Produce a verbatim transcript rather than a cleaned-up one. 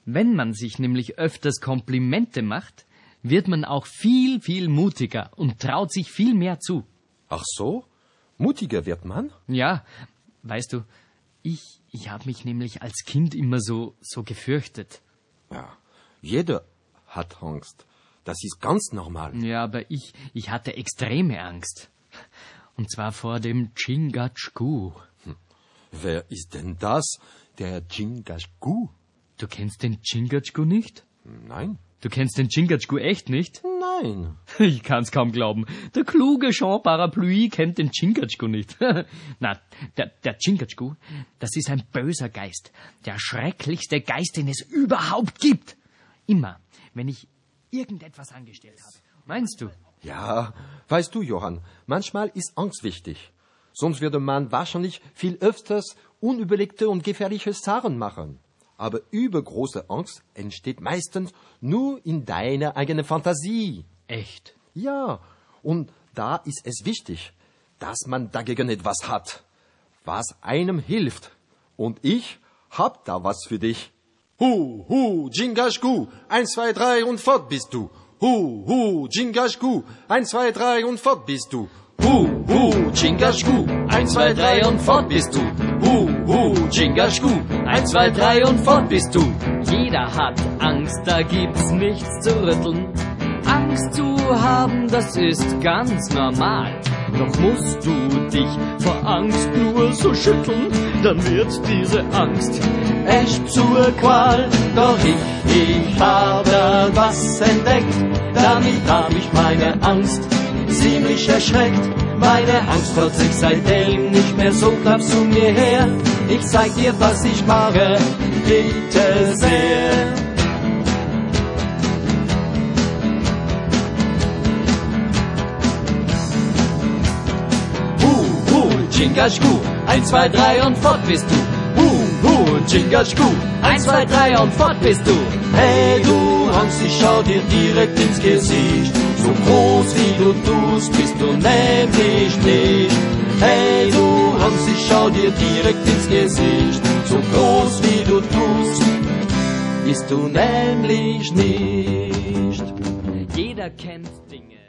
Wenn man sich nämlich öfters Komplimente macht, wird man auch viel, viel mutiger und traut sich viel mehr zu. Ach so? Mutiger wird man? Ja, weißt du, ich, ich habe mich nämlich als Kind immer so, so gefürchtet. Ja, jeder hat Angst. Das ist ganz normal. Ja, aber ich, ich hatte extreme Angst. Und zwar vor dem Chingachgook. Hm. Wer ist denn das, der Chingachgook? Du kennst den Chingachgook nicht? Nein. Du kennst den Chingachgook echt nicht? Nein. Ich kann's kaum glauben. Der kluge Jean Parapluie kennt den Chingachgook nicht. Na, der, der Chingachgook, das ist ein böser Geist. Der schrecklichste Geist, den es überhaupt gibt. Immer, wenn ich irgendetwas angestellt habe. Meinst du? Ja, weißt du, Johann, manchmal ist Angst wichtig. Sonst würde man wahrscheinlich viel öfters unüberlegte und gefährliche Sachen machen. Aber übergroße Angst entsteht meistens nur in deiner eigenen Fantasie. Echt? Ja, und da ist es wichtig, dass man dagegen etwas hat, was einem hilft. Und ich hab da was für dich. Hu, hu, Chingachgook, eins, zwei, drei und fort bist du. Hu, hu, Chingachgook, eins, zwei, drei und fort bist du. Hu, hu, Chingachgook, eins, zwei, drei und fort bist du. Hu, hu, Chingachgook, eins, zwei, drei und fort bist du. Jeder hat Angst, da gibt's nichts zu rütteln. Angst zu haben, das ist ganz normal. Doch musst du dich vor Angst nur so schütteln, dann wird diese Angst echt zur Qual. Doch ich, ich habe da was entdeckt, damit hab ich meine Angst ziemlich erschreckt. Meine Angst hört sich seitdem nicht mehr so knapp zu mir her. Ich zeig dir, was ich mache, bitte sehr. Hu, hu, Chingachgook, eins, zwei, drei und fort bist du. Hu, hu, Chingachgook, eins, zwei, drei und fort bist du. Hey du Angst, ich schau dir direkt ins Gesicht. So groß wie du tust, bist du nämlich nicht. Hey du Angst, ich schau dir direkt ins Gesicht. So groß wie du tust, bist du nämlich nicht. Jeder kennt Dinge.